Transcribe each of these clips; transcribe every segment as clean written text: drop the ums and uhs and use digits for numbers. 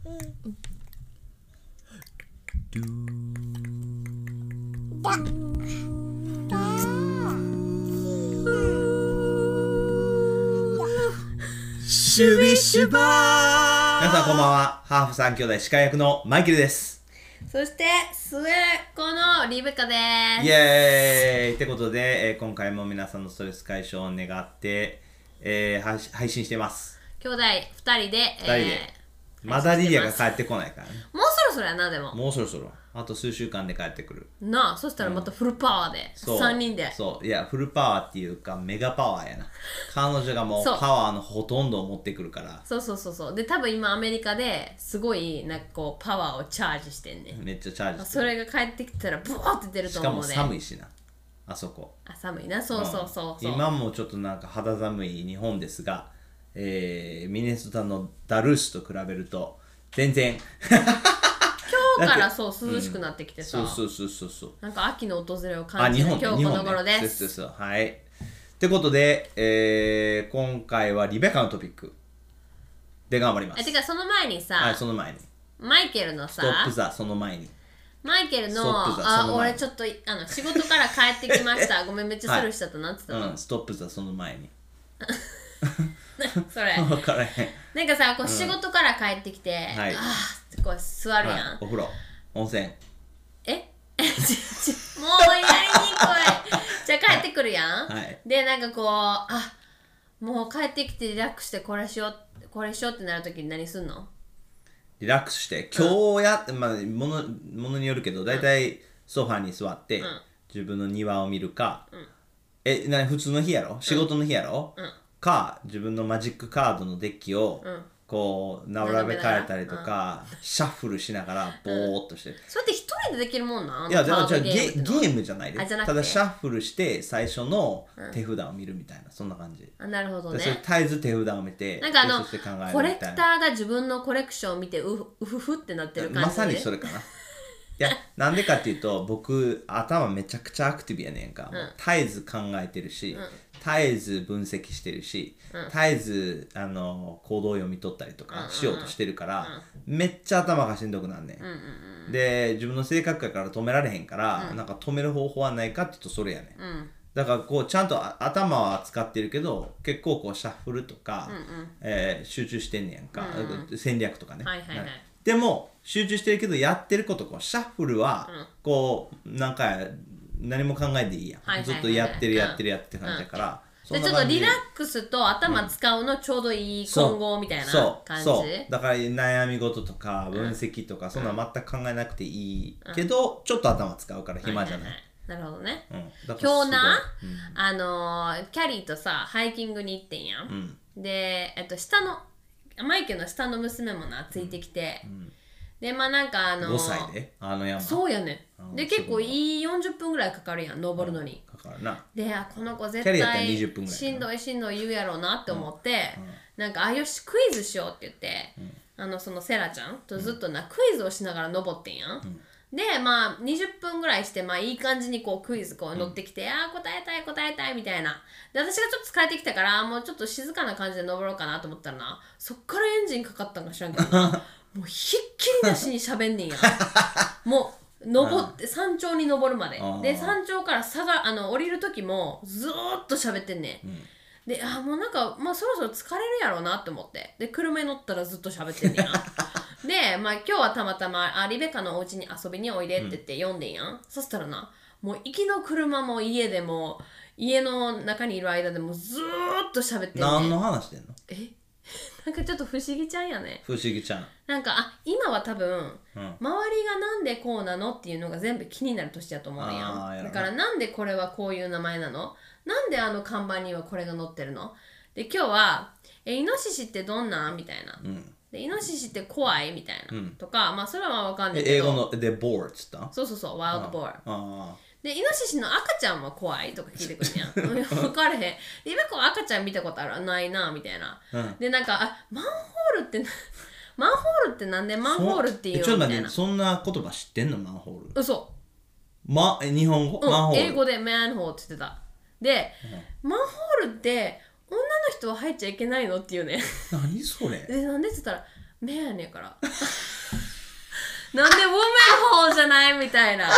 シュビシュバー。皆さんこんばんは。ハーフ3兄弟司会役のマイケルです。 そして末っ子のリベカです。 イエーイってことで、今回も皆さんのストレス解消を願って、配信しています。 兄弟2人で、 まだリリアが帰ってこないからね。 もうそろそろやな。でももうそろそろあと数週間で帰ってくるなあ。そしたらまたフルパワーで、3人で。 そういや、フルパワーっていうかメガパワーやな。彼女がもうパワーのほとんどを持ってくるから。 そうで、多分今アメリカですごいなんかこうパワーをチャージしてんね。 めっちゃチャージしてそれが帰ってきたらブワーって出ると思うね。 しかも寒いしな、あそこ。 寒いな。そう、 今もちょっとなんか肌寒い日本ですが、ミネソタのダルースと比べると全然今日から涼しくなってきてさ、 そうなんか秋の訪れを感じる今日この頃です。 そうはい。ってことで、今回はリベカのトピックで頑張ります。 てかその前にさ、 はい、その前にマイケルのさ、 ストップザその前にマイケルの俺ちょっと仕事から帰ってきましたごめんめっちゃスルーしちゃった。なんつったの、 ストップザその前にそれ分からへん。 なんかさ、こう仕事から帰ってきて、 はい、 あーってこう座るやん、 お風呂、温泉。 もうやりにくい。じゃあ帰ってくるやん、でなんかこうもう帰ってきてリラックスしてこれしようってなるときに何すんの？ リラックスして今日ものによるけど、だいたいソファに座って、自分の庭を見るか、普通の日やろ、仕事の日やろ、か自分のマジックカードのデッキをこう並べ替えたりとか、シャッフルしながらボーっとして、 それって一人でできるもんなん？ いや、じゃあゲームじゃないで、 ただシャッフルして最初の手札を見るみたいな、そんな感じ。 なるほどね。 それ絶えず手札を見て、 なんかそして考えるみたいな。 コレクターが自分のコレクションを見てうふふってなってる感じ。 まさにそれかな。いや、なんでかっていうと、僕頭めちゃくちゃアクティブやねんか、絶えず考えてるし、絶えず分析してるし、絶えず行動を読み取ったりとかしようとしてるから、めっちゃ頭がしんどくなんねん。で、自分の性格やから止められへんから、なんか止める方法はないかって言うとそれやねん。だからこうちゃんと頭は使ってるけど、結構こうシャッフルとか、集中してんねやんか、戦略とかね。でも集中してるけど、やってることこうシャッフルはこうなんか何も考えていいやん、ずっとやってるって感じだから、 ちょっとリラックスと頭使うのちょうどいい混合みたいな感じ。 そうだから悩み事とか分析とかそんな全く考えなくていいけど、ちょっと頭使うから暇じゃない。 なるほどね。今日な、キャリーとさハイキングに行ってんやん。で下のマイケルの下の娘もなついてきて、でまあなんか 5歳で山。 そうやね。で結構いい40分ぐらいかかるやん、登るのに。 かかるな。 でこの子絶対しんどい言うやろうなって思って、なんかよしクイズしようって言って、そのセラちゃんとずっとなクイズをしながら登ってんやん。でまあ20分ぐらいして、まあいい感じにこうクイズこう乗ってきて、答えたいみたいな。で私がちょっと疲れてきたから、もうちょっと静かな感じで登ろうかなと思ったらな、そっからエンジンかかったんか知らんけどなもうひっきりなしに喋んねんやもう登って山頂に登るまでで、山頂から降りる時もずーっと喋ってんねん。でもうなんか、まあ、そろそろ疲れるやろうなって思って、で車に乗ったらずっと喋ってんねんやで、まあ、今日はたまたまリベカのお家に遊びにおいでって言って呼んでんやん。そしたらな、もう行きの車も家でも家の中にいる間でもずーっと喋ってんねん。 何の話してんの？ なんかちょっと不思議ちゃんやね。 不思議ちゃん。 なんか今は多分、周りがなんでこうなのっていうのが全部気になる年だと思うやん。だからなんでこれはこういう名前なの？なんで看板にはこれが載ってるの？で今日はイノシシってどんなんみたいな。でイノシシって怖いみたいな、とか、まあそれはわかんないけど。 英語のでボーっつった？ そうワイルドボー。でイノシシの赤ちゃんは怖いとか聞いてくるやん分からへん。で今こう赤ちゃん見たことあるないなみたいな、でなんかマンホールってなんでマンホールっていうの？ ちょっと待って、そんな言葉知ってんの？マンホール。 嘘。 日本語？マンホール。 英語でマンホールって言ってた。で、マンホールって女の人は入っちゃいけないのっていうね何それ？ でなんでって言ったらメンやからなんでウォーメンホーじゃないみたいな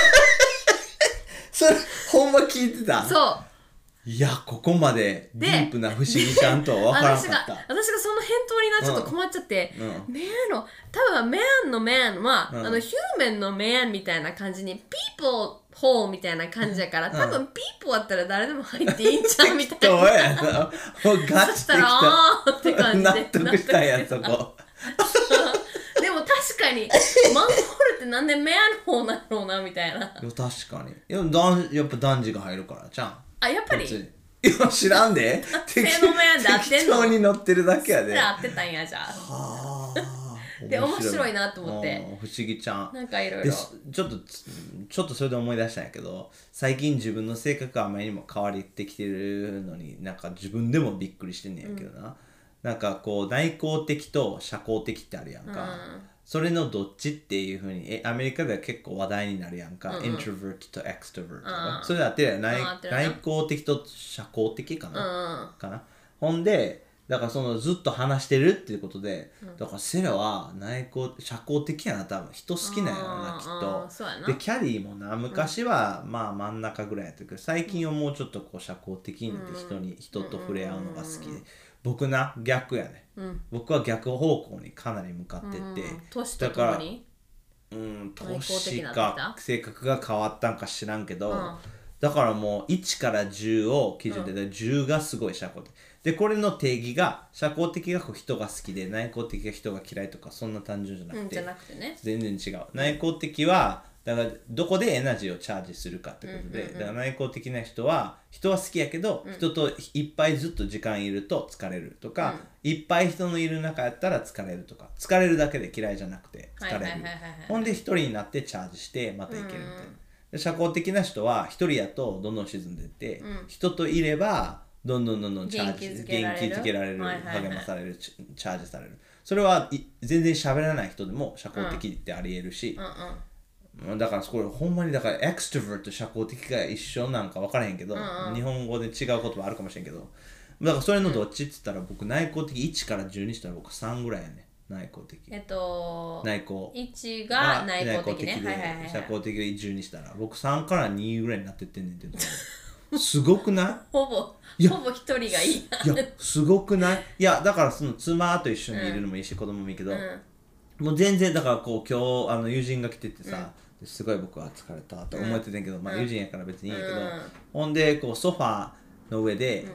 それほんま聞いてた。 そういやここまでディープな不思議ちゃんとは分からなかった。 私がその返答にちょっと困っちゃって、メンの多分メンのメンは、ヒューマンのメンみたいな感じにピーポーホーみたいな感じだから、多分ピーポーだったら誰でも入っていいんちゃうみたいな。 どうやな。もうガチそしたらあーって感じで納得したんやそこ。 でも確かにマンホールってなんでメンホーなんだろうなみたいな。 いや確かに。やっぱ男児が入るからじゃん。 あ、やっぱりいや知らんで適当に乗ってるだけやで。 合ってたんやじゃあ。はあ。で面白いなと思って。 不思議ちゃん。 なんかいろいろ。 ちょっとそれで思い出したんやけど、最近自分の性格があまりにも変わってきてるのになんか自分でもびっくりしてんねんやけどな。なんかこう内向的と社交的ってあるやんか。それのどっちっていう風にアメリカでは結構話題になるやんか、イントロバートとエクストロバートとか、それだって内向的と社交的かな、ほんでだからそのずっと話してるっていうことで、だからセラは社交的やな、多分人好きなんやろなきっと。でキャリーもな昔はまあ真ん中ぐらいやったけど、最近はもうちょっとこう社交的になって人と触れ合うのが好きで、僕な逆やね、僕は逆方向にかなり向かってて、 年とともに年か性格が変わったんか知らんけど、だからもう1から10を基準で、10がすごい社交的で、これの定義が社交的が人が好きで内向的が人が嫌いとかそんな単純じゃなくて、 ね、 全然違う。内向的はだからどこでエナジーをチャージするかってことで、だから内向的な人は好きやけど、人といっぱいずっと時間いると疲れるとか、いっぱい人のいる中やったら疲れるとか、疲れるだけで嫌いじゃなくて疲れる、ほんで一人になってチャージしてまたいけるみたいな、で社交的な人は一人やとどんどん沈んでいって、人といればどんどんチャージ元気づけられる、励まされる、チャージされる。それは全然喋らない人でも社交的ってありえるし、だからこれほんまにだからエクストロバートと社交的が一緒なんか分からへんけど、日本語で違う言葉あるかもしれんけど、だからそれのどっちって言ったら、僕内向的1から10にしたら僕3ぐらいやね。内向的内向 1が内向的ね、 社交的が10にしたら僕3から2ぐらいになってってんねんけどすごくない？ ほぼ一人がいい。 いやすごくない？いやだからその妻と一緒にいるのもいいし、子供もいいけど、もう全然だからこう今日友人が来ててさ、すごい僕は疲れたと思ってたんけど、まあ友人やから別にいいんやけど、ほんでこうソファーの上で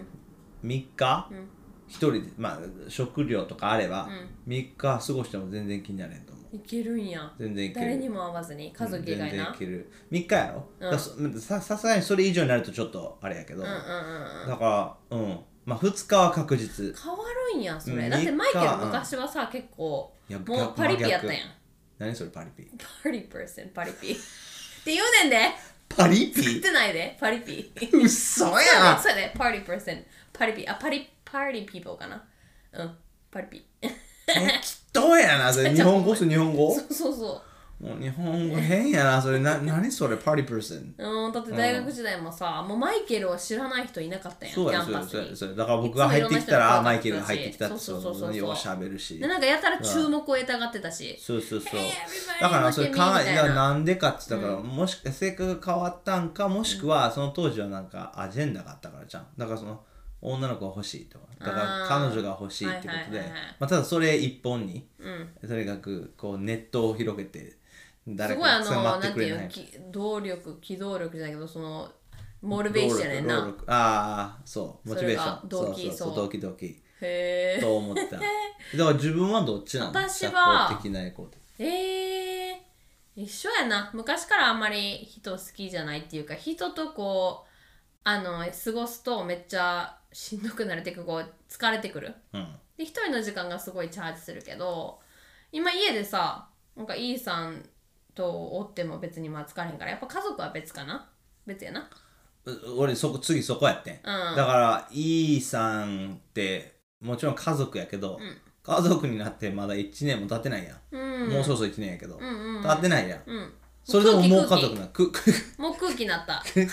3日一人で、まあ食料とかあれば3日過ごしても全然気になれんと思う。 いけるんや。 全然いける。 誰にも会わずに家族以外な。 全然いける。3日やろ、さすがにそれ以上になるとちょっとあれやけど、だからまあ2日は確実。 変わるんやそれ。だってマイケル昔はさ、結構もうパリピやったやん。 何それパリピ？ パリパリピって言うねんで。 パリピ？ 作ってないでパリピ。 うっそやん。 そうね、パリピパリピーポーかな。パリピ。 適当やなそれ。日本語？そうそうもう日本語変やなそれ。何それパリピーソン。 だって大学時代もさ、もうマイケルを知らない人いなかったやん。 そうやそうだから僕が入ってきたらマイケルが入ってきたってそうようしゃべるし、 でなんかやたら注目を得たがってたし、 そうだからそれなんでかって言ったら、もし性格が変わったんか、もしくはその当時はなんかアジェンダがあったからじゃん。だからその女の子が欲しいとか、だから彼女が欲しいってことで、ただそれ一本にとにかくこうネットを広げて誰かが捕まってくれない。 機動力じゃないけど、そのモチベーションやねんな。 そうモチベーション、動機へと思った。だから自分はどっちなの？ 私は社交的内向的。 一緒やな。昔からあんまり人好きじゃないっていうか、人とこう過ごすとめっちゃしんどくなるっていうか、こう疲れてくる、で一人の時間がすごいチャージするけど、今家でさ、なんかイーさんとおっても別にまあ疲れへんから、やっぱ家族は別やな。 俺次そこやってん、だからイーさんってもちろん家族やけど、家族になってまだ1年も経ってないやん、もうそろそろ1年やけど、経ってないやん、それでももう家族なもう空気になった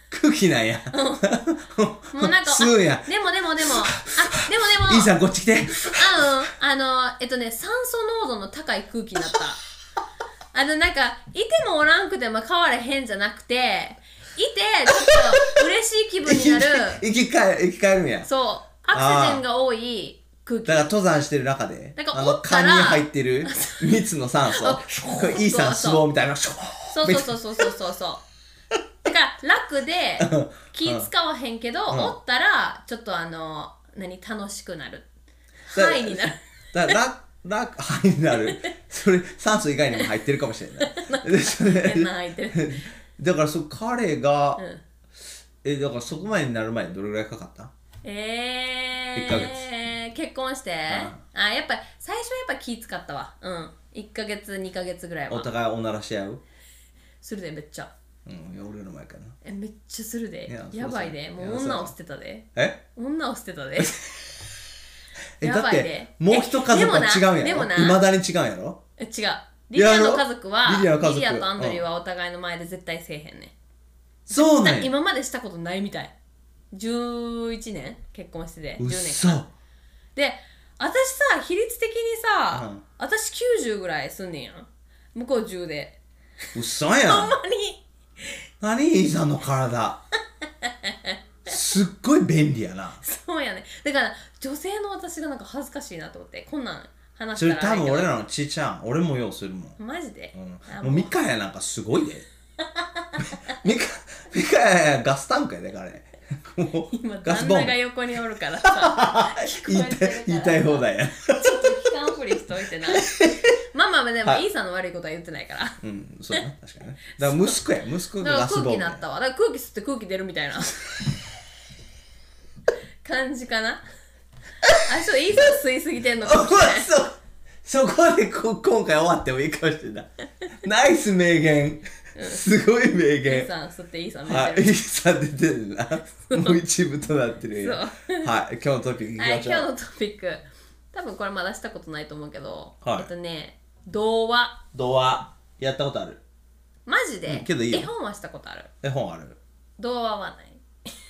空気なんや。 もうなんか、 吸うんや。 でも、でも、 イーさんこっち来て。 酸素濃度の高い空気になった。なんか、いてもおらんくても変われへんじゃなくて、いて、ちょっと嬉しい気分になる。 生き返るんや。 そう。アクシジェンが多い空気。 だから登山してる中で、缶に入ってる蜜の酸素、イーさん脂肪みたいな。 そう。だから楽で気使わへんけど、おったらちょっと楽しくなる。ハイになる。 だからハイになる。それ酸素以外にも入ってるかもしれない。 変な入ってる。 だから彼が、だからそこまでになる前にどれぐらいかかった？1ヶ月。 結婚して、やっぱ最初はやっぱ気使ったわ。1ヶ月2ヶ月ぐらいは。 お互いおならし合う？ するでめっちゃ。 俺の前かな。 めっちゃするで。やばいで。もう女を捨てたで。女を捨てたで。 だってもう一家族は違うんやろ？いまだに違うんやろ？ 違う。リリアの家族は、リリアとアンドリューはお互いの前で絶対せえへんね。 そうなんや。 今までしたことないみたい。11年結婚してて、10年間。で、私さ、比率的にさ、私90ぐらいすんねんやん。向こう10で。 嘘やん。 ほんまに。 何イーさんの体。すっごい便利やな。 そうやね。だから、女性の私がなんか恥ずかしいなと思って、こんなん話したら。それ多分俺らのちいちゃん、俺もようするもん。 マジで？ もうミカヤなんかすごいで。ミカヤガスタンクやで、彼。 今旦那が横におるからさ言いたい放題や。 ちょっと期間振りしといてな。ママでもイーさんの悪いことは言ってないから。 そうね、確かにね。だから息子がガスボンベ。 空気になったわ。だから空気吸って空気出るみたいな感じかな。ちょっとイーさん吸いすぎてんのかもしれない。 そこで今回終わってもいいかもしれない。ナイス名言。すごい名言。 イーさん吸ってイーさん出てる。 イーさん出てるな。もう一部となってるよ。はい、今日のトピックいきましょう。 今日のトピック。多分これまだしたことないと思うけど、童話。 童話。やったことある？ マジで？ けどいいよ。 絵本はしたことある。 絵本ある。 童話はない。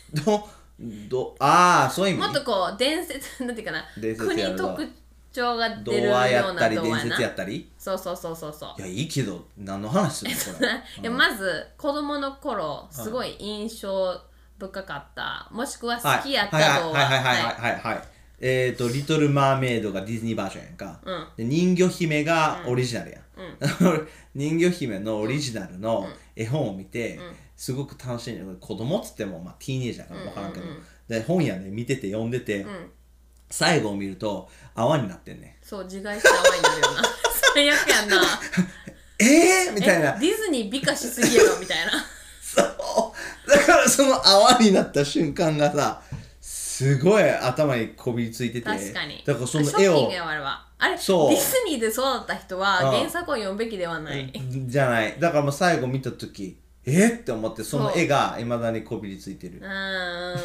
そういう意味。 もっとこう伝説なんていうかな。国特徴が出るような童話やったり伝説やったり。 そう。 いやいいけど何の話するのこれ。まず子供の頃すごい印象深かったもしくは好きやった童話。 リトル・マーメイドがディズニーバージョンやんか。で人魚姫がオリジナルやん。人魚姫のオリジナルの絵本を見てすごく楽しい。子供っつってもティーンエイジャーから分からんけど、で本屋ね見てて読んでて、最後を見ると泡になってんね。 そう自害して泡になるよな。最悪やんな。 みたいな。 ディズニー美化しすぎやろみたいな。 そうだからその泡になった瞬間がさすごい頭にこびりついてて。 確かに。 だからその絵をショッキングやわあれディズニーで育った人は原作を読むべきではない。 じゃない。だからもう最後見た時って思ってその絵がいまだにこびりついてる。 わ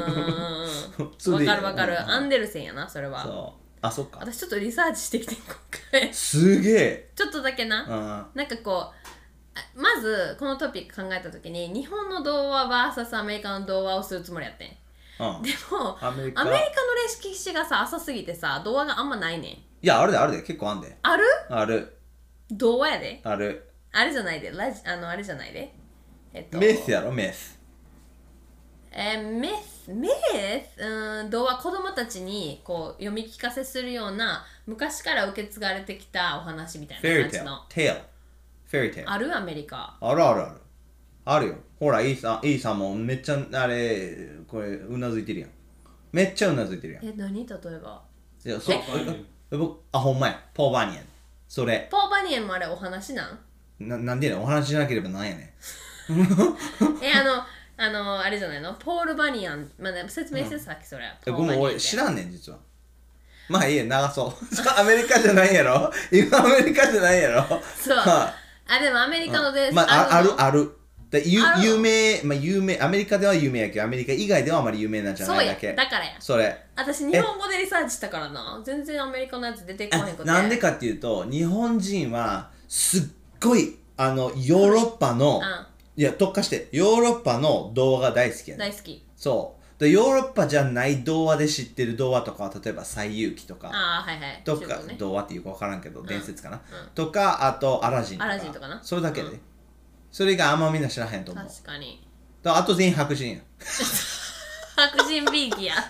かる。アンデルセンやなそれは。 そっか。 私ちょっとリサーチしてきて今回。 すげえ。 ちょっとだけな。なんかこうまずこのトピック考えた時に日本の童話 vs アメリカの童話をするつもりやってん。でもアメリカの歴史がさ浅すぎてさ童話があんまないねん。 いやあるで結構あんで。 ある？ ある。 童話やで。 ある。 あれじゃないであれじゃないで。 メスやろメス。 童話子供たちにこう読み聞かせするような昔から受け継がれてきたお話みたいな感じの。 フェリーテール。 あるアメリカ。 あるよ。ほらイーさんもめっちゃあれこれうなずいてるやん。めっちゃうなずいてるやん。 何例えば？ いやほんまや。ポーバニエン。それ。 ポーバニエンもあれお話なん？ なんでやねん。お話じゃなければなんやねん。 あれじゃないのポール・バニアン、説明してさっきそれ。 ごめん、俺知らんねん、実は。まあいいや、流そう。アメリカじゃないやろ今アメリカじゃないやろそう。でもアメリカので、 ある。有名、アメリカでは有名やけど、アメリカ以外ではあまり有名なんじゃないだけ。 そうや、だからや。 それ。 私、日本語でリサーチしたからな。全然アメリカのやつ出てこへんこと。 なんでかっていうと、日本人はすっごい、ヨーロッパの、 いや、特化して、ヨーロッパの童話が大好きやね。 大好き。 そう。で、ヨーロッパじゃない童話で知ってる童話とかは、例えば、西遊記とか、 はいはい。 とか、 ね、 童話っていうか分からんけど、伝説かな、とか、あと、アラジンとか。 アラジンとかな。 それだけで。それがあんまみんな知らへんと思う。 確かに。 あと全員白人や。 白人ビーキや。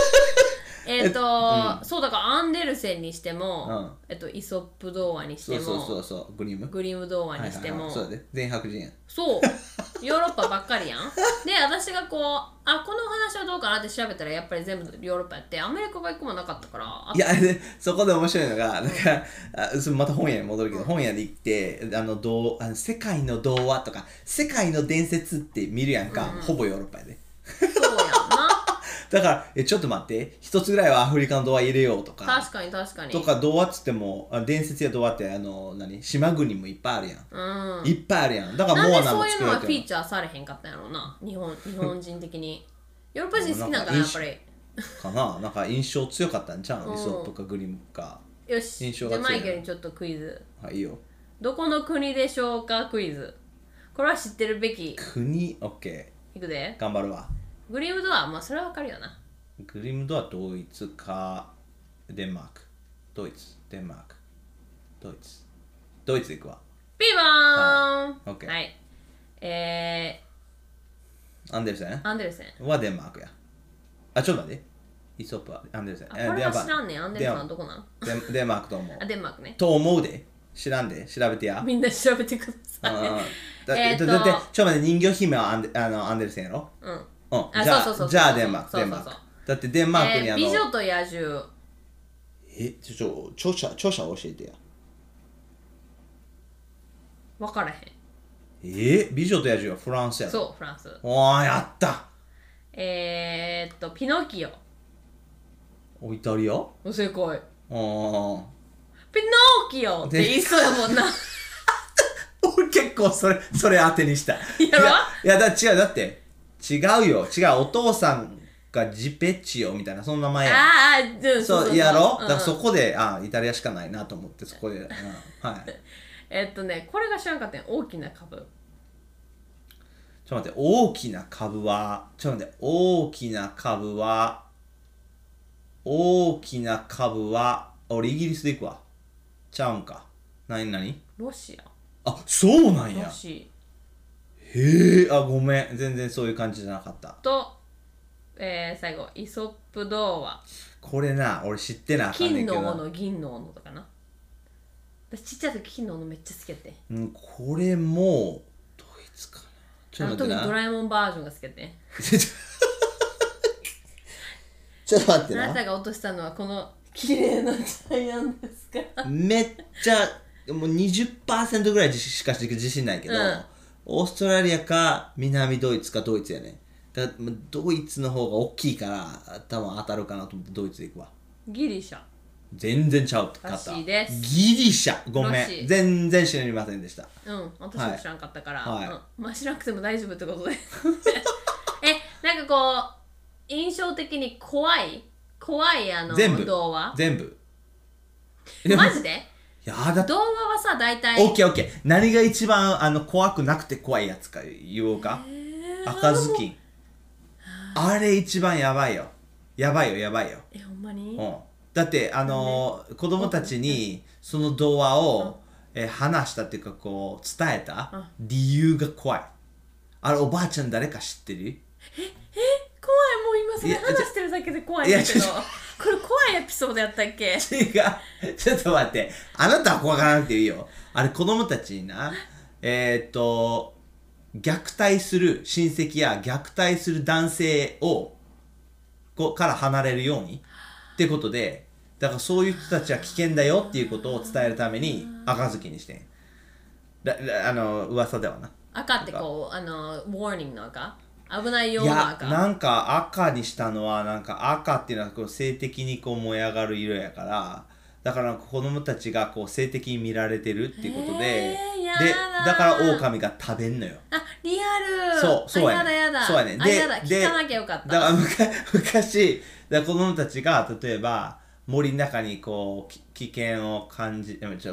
そうだからアンデルセンにしても、イソップ童話にしても、 そうグリム童話にしても、 そうだね、全員白人や。 そうヨーロッパばっかりやん。で私がこのお話はどうかなって調べたらやっぱり全部ヨーロッパやって、アメリカが一個もなかったから。 いやそこで面白いのが、だからまた本屋に戻るけど、本屋に行って世界の童話とか世界の伝説って見るやんか、ほぼヨーロッパやで。 そうやんな。 だからちょっと待って、一つぐらいはアフリカの童話入れようとか。 確かにとか童話っつっても、伝説や童話って島国もいっぱいあるやん。いっぱいあるやん。だからモアナも作られてる。なんでそういうのはフィーチャーされへんかったんやろうな。日本人的に。ヨーロッパ人好きなんかな、やっぱり。 かな、なんか印象強かったんじゃん、イソップかグリムか。 よし、じゃあマイケルにちょっとクイズ。 はい、いいよ。 どこの国でしょうかクイズ。これは知ってるべき。 国、オッケー。 いくで。 頑張るわ。 グリムドア、まあそれはわかるよな。 グリムドアドイツかデンマーク。ドイツ、デンマーク。ドイツ。ドイツ行くわ。 ピーバーン、 オッケー。 はい。 アンデルセンはデンマークや。あ、ちょっと待って。イソップはアンデルセン。 これは知らんねん。アンデルセンはどこなん？ デンマークと思う。 デンマークね。 と思うで。知らんで。調べてや。 みんな調べてください。 だって、ちょっと待って、人魚姫はアンデルセンやろ？じゃあデンマーク。デンマーク。だってデンマークに美女と野獣。 著者教えてや。 分からへん。 美女と野獣はフランスやろ。 そう、フランス。 やった。 ピノキオ。 イタリア？ 正解。ピノキオって言いそうやもんな。 俺結構それ当てにした。 やろ？ いや違う、だって違うよ。お父さんがジペッチオみたいなそんな名前や。そうやろ？だからそこでイタリアしかないなと思ってそこで。はい。 これが知らんかったん。大きな株。 ちょっと待って、大きな株は俺イギリスで行くわ。ちゃうんか。何？ ロシア。 あ、そうなんや。 ロシへえ、ごめん。全然そういう感じじゃなかった。 と、最後、イソップ童話。 これな、俺知ってなあかんねんけど。 金の斧、銀の斧とかな。私ちっちゃい時金の斧めっちゃ好きやって。 これも、ドイツかな。 特にドラえもんバージョンが好きやって。 ちょっと待ってな。 あなたが落としたのはこの綺麗なジャイアンですか？ めっちゃ、もう 20% ぐらいしか自信ないけど、オーストラリアか南ドイツかドイツやね。だからドイツの方が大きいから多分当たるかなと思ってドイツで行くわ。 ギリシャ。 全然ちゃうってらしいです。 ギリシャ。ごめん。全然知りませんでした。 私も知らんかったから。まあ知らなくても大丈夫ってことで。なんか印象的に怖い童話？ 全部。 マジで？童話はさ、大体。 オッケー。何が一番怖くなくて怖いやつか言おうか。赤ずきん。あれ一番やばいよ。やばいよ。 ほんまに？ だって子供たちにその童話を話したっていうか伝えた理由が怖い。あれおばあちゃん誰か知ってる？ 怖い。もう今それ話してるだけで怖いんだけど。これ怖いエピソードやったっけ？違う。 ちょっと待って。あなたは怖がらなくていいよ。あれ子供たちにな、虐待する親戚や虐待する男性から離れるようにってことで、だからそういう人たちは危険だよっていうことを伝えるために赤ずきにしてん。噂ではな。 赤ってウォーニングの赤？危ないような赤。 いや、なんか赤にしたのは、なんか赤っていうのは性的に燃え上がる色やから、だから子供たちが性的に見られてるっていうことで、だから狼が食べんのよ。 リアル。 そうやね。 やだ。 そうやね。 聞かなきゃよかった。 だから昔、子供たちが例えば森の中に危険を感じ、ごめんね。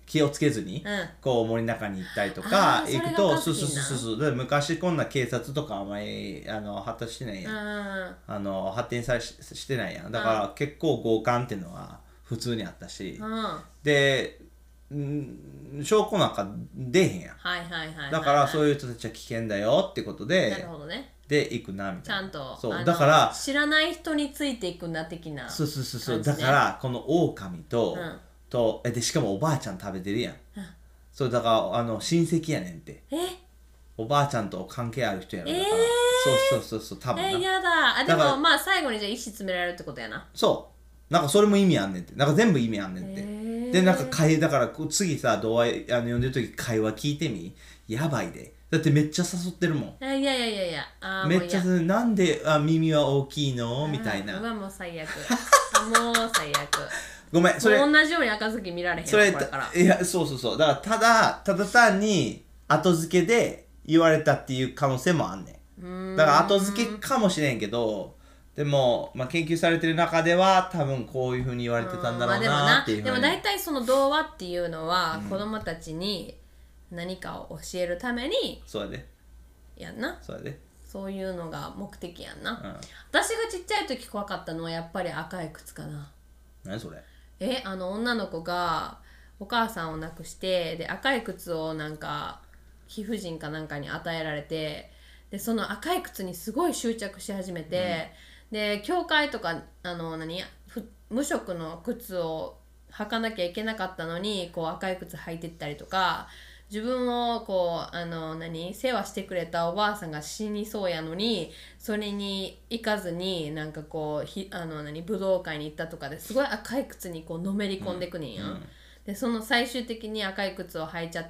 気をつけずに、こう森の中に行ったりとか行くと、そうで昔こんな警察とかあんまり発達してないやん、発展してないやん。だから結構強姦っていうのは普通にあったし、で証拠なんか出えへんやん。だからそういう人たちは危険だよってことで、 なるほどね。 で行くなみたいな。 ちゃんとそうだから知らない人についていくな的な。 そうだからこの狼と、でしかもおばあちゃん食べてるやん。そうだから親戚やねんって。おばあちゃんと関係ある人やろ。だからそう多分な。 やだ。でもまあ最後にじゃあ意思詰められるってことやな。 そうなんかそれも意味あんねんって。なんか全部意味あんねんって。でなんかだから次さ童話読んでる時会話聞いてみ。やばいで。だってめっちゃ誘ってるもん。 いやめっちゃなんで耳は大きいのみたいな。 うわもう最悪。もう最悪。 ごめんそれ同じように赤ずき見られへん。 それいやそうだからただ単に後付けで言われたっていう可能性もあんねん。だから後付けかもしれんけど、でも、研究されてる中では多分こういうふうに言われてたんだろうなっていうふうに。 でも大体その童話っていうのは、子供たちに何かを教えるためにそうやでやんな。そういうのが目的やんな、私がちっちゃい時怖かったのはやっぱり赤い靴かな。 何それ？ 女の子がお母さんを亡くして、で赤い靴をなんか貴婦人かなんかに与えられて、でその赤い靴にすごい執着し始めて、で教会とか無色の靴を履かなきゃいけなかったのにこう赤い靴履いてったりとか、自分をこう世話してくれたおばあさんが死にそうやのにそれに行かずになんかこう武道会に行ったとかですごい赤い靴にこうのめり込んでくねんや、でその最終的に赤い靴を履いちゃって、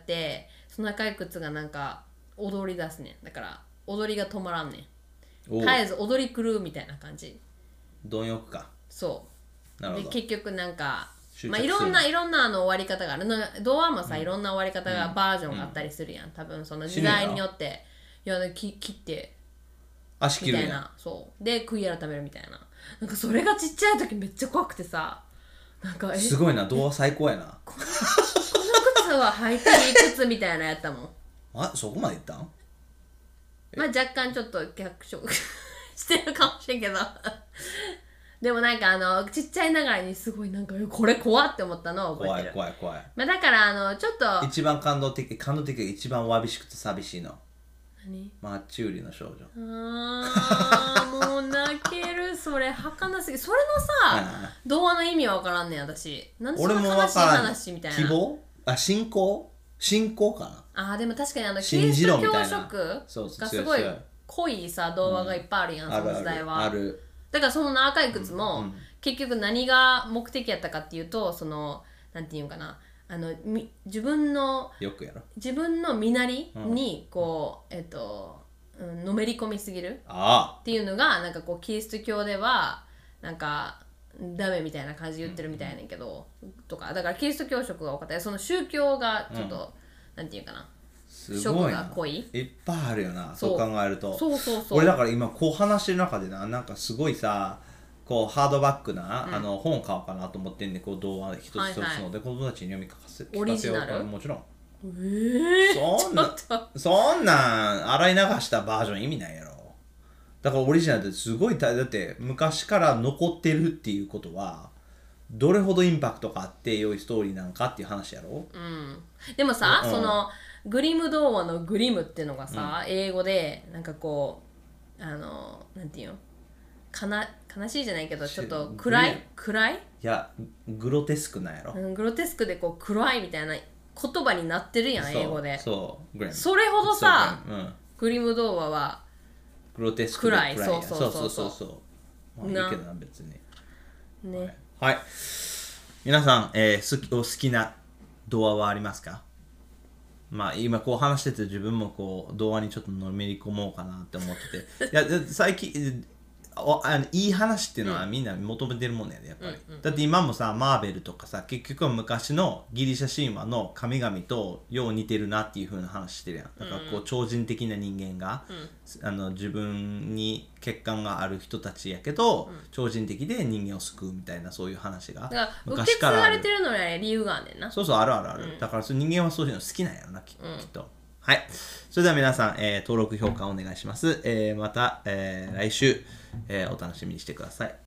その赤い靴がなんか踊り出すねん。だから踊りが止まらんねん。絶えず踊り狂うみたいな感じ。 貪欲か。 そうなるほど。 で結局なんかいろんな終わり方がある。童話もさ、いろんな終わり方が、バージョンがあったりするやん。多分その時代によって切って足切るやんみたいな。そうで悔い改めるみたいな。なんかそれがちっちゃい時めっちゃ怖くてさ、なんかすごいな、童話最高やな。 この靴は履いていい靴みたいなやったもん。 そこまでいったん？ 若干ちょっと逆色してるかもしれんけどでもなんかちっちゃいながらにすごいなんかこれ怖って思ったのを覚えてる。 怖い。 だからちょっと一番感動的が一番わびしくて寂しいの。 何？ マッチ売りの少女。 もう泣ける。それ儚すぎ。それのさ童話の意味は分からんねん私。なんでそんな悲しい話みたいな。 希望？信仰かな。 でも確かにキリスト教色がすごい濃いさ童話がいっぱいあるやん、その時代は。 ある。 だからその赤い靴も、結局何が目的やったかっていうと、そのなんていうかな、自分の身なりにこう、のめり込みすぎるっていうのがなんかこうキリスト教ではなんかダメみたいな感じで言ってるみたいやねんけど、とかだからキリスト教色が多かったり、その宗教がちょっと、なんていうかな、 色が濃いいっぱいあるよな。そう考えると俺だから今こう話してる中でなんかすごいさ、こうハードバックな、本買おうかなと思ってんで、こう童話一つ一つので子供たちに読み聞かせようから。もちろんそんなん洗い流したバージョン意味ないやろ。だからオリジナルってすごいだって昔から残ってるっていうことはどれほどインパクトがあって良いストーリーなんかっていう話やろ。 でもさ、そのグリム童話のグリムっていうのがさ、英語でなんかこうなんていうの、悲しいじゃないけどちょっと暗いいやグロテスクなんやろ、 グロテスクでこう暗いみたいな言葉になってるやん、英語で。 それほどさ、グリム童話はグロテスクで暗い。 そういいけどな別にね。はい、皆さん、お好きな童話はありますか？今こう話してて自分もこう童話にちょっとのめり込もうかなって思ってていや最近いい話っていうのはみんな求めてるもんねやっぱり、だって今もさマーベルとかさ結局は昔のギリシャ神話の神々とよう似てるなっていう風な話してるやん。だからこう超人的な人間が、自分に欠陥がある人たちやけど、超人的で人間を救うみたいなそういう話が昔からある。受け継がれてるのには理由があんねんな。 そうそうあるあるある、だから人間はそういうの好きなんやろなきっと。はい。それでは皆さん、登録評価お願いします。また、来週、お楽しみにしてください。